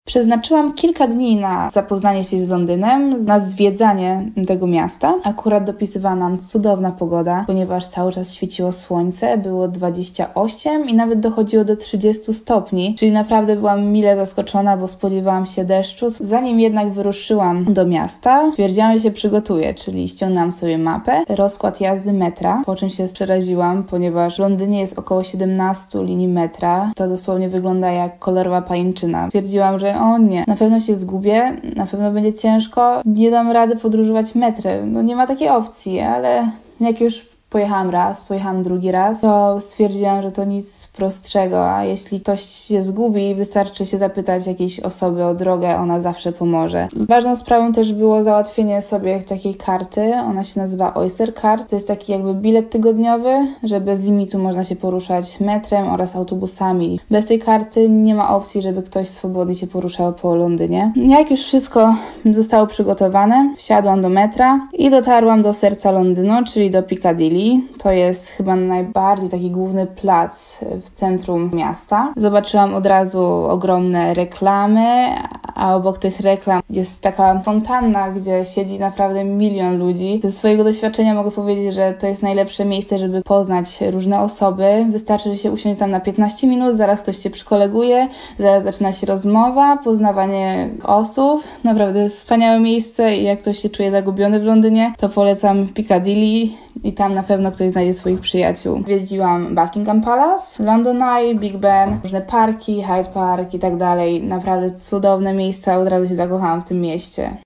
Przeznaczyłam kilka dni na zapoznanie się z Londynem, na zwiedzanie tego miasta. Akurat dopisywała nam cudowna pogoda, ponieważ cały czas świeciło słońce, było 28 i nawet dochodziło do 30 stopni, czyli naprawdę byłam mile zaskoczona, bo spodziewałam się deszczu. Zanim jednak wyruszyłam do miasta, stwierdziłam, że się przygotuję, czyli ściągnęłam sobie mapę, rozkład jazdy metra, po czym się przeraziłam, ponieważ w Londynie jest około 17 linii metra. To dosłownie wygląda jak kolorowa pajęczyna. Stwierdziłam, że o nie, na pewno się zgubię, na pewno będzie ciężko, nie dam rady podróżować metrem. No nie ma takiej opcji, ale jak już pojechałam raz, pojechałam drugi raz, to stwierdziłam, że to nic prostszego, a jeśli ktoś się zgubi, wystarczy się zapytać jakiejś osoby o drogę, ona zawsze pomoże. Ważną sprawą też było załatwienie sobie takiej karty, ona się nazywa Oyster Card, to jest taki jakby bilet tygodniowy, że bez limitu można się poruszać metrem oraz autobusami. Bez tej karty nie ma opcji, żeby ktoś swobodnie się poruszał po Londynie. Jak już wszystko zostało przygotowane, wsiadłam do metra i dotarłam do serca Londynu, czyli do Piccadilly. To jest chyba najbardziej taki główny plac w centrum miasta. Zobaczyłam od razu ogromne reklamy, a obok tych reklam jest taka fontanna, gdzie siedzi naprawdę milion ludzi. Ze swojego doświadczenia mogę powiedzieć, że to jest najlepsze miejsce, żeby poznać różne osoby. Wystarczy, że się usiądzie tam na 15 minut, zaraz ktoś cię przykoleguje, zaraz zaczyna się rozmowa, poznawanie osób. Naprawdę wspaniałe miejsce i jak ktoś się czuje zagubiony w Londynie, to polecam Piccadilly i tam na pewno ktoś znajdzie swoich przyjaciół. Odwiedziłam Buckingham Palace, London Eye, Big Ben, różne parki, Hyde Park i tak dalej. Naprawdę cudowne miejsca, od razu się zakochałam w tym mieście.